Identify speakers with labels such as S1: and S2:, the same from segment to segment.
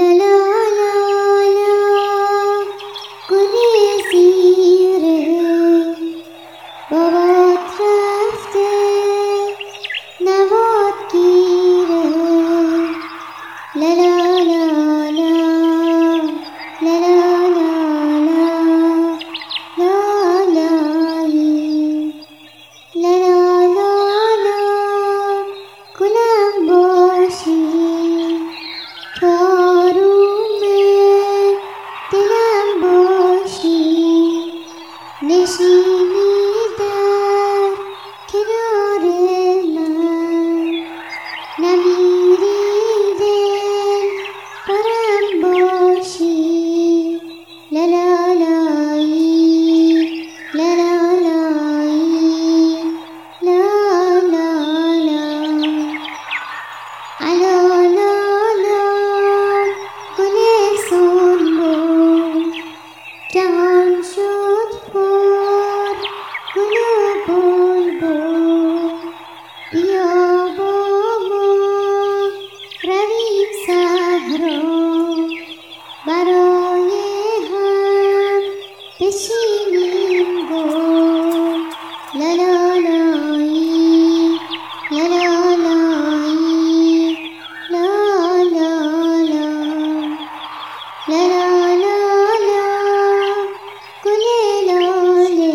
S1: لا لا لا گل زیره بابات رفته نوات گیره لا لا لا لا لا لا لا لا لا لا لا لا گلم باشی تو آروم دلم باشی نشینی در کنار من نمیری دل برم باشی لا لا لایی لا لا لایی لا لا لا الا لا لا گل سنبل جهان شد پر گل و بلبل بیا با ما رویم صحرا برای هم بچینیم گل لا لا لایی لا لا لایی لا لا لا لا لا لا لا گل لاله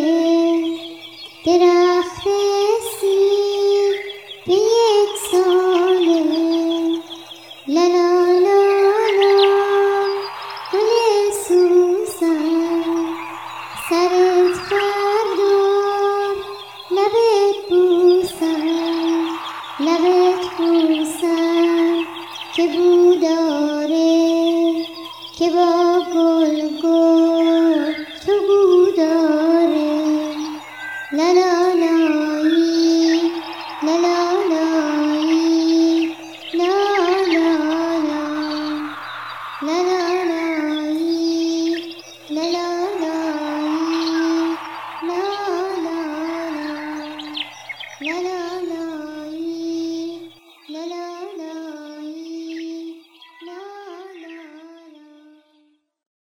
S1: درخت سیر به یک ساله لا لا لا لا گل سوسن سرت بردار لبت بوسن لبت بوسن که بو داره که با گل گل تو بو داره لا لا لایی لا لا لایی لا لا لا لا لا لایی لا لا لایی لا لا لا لا لا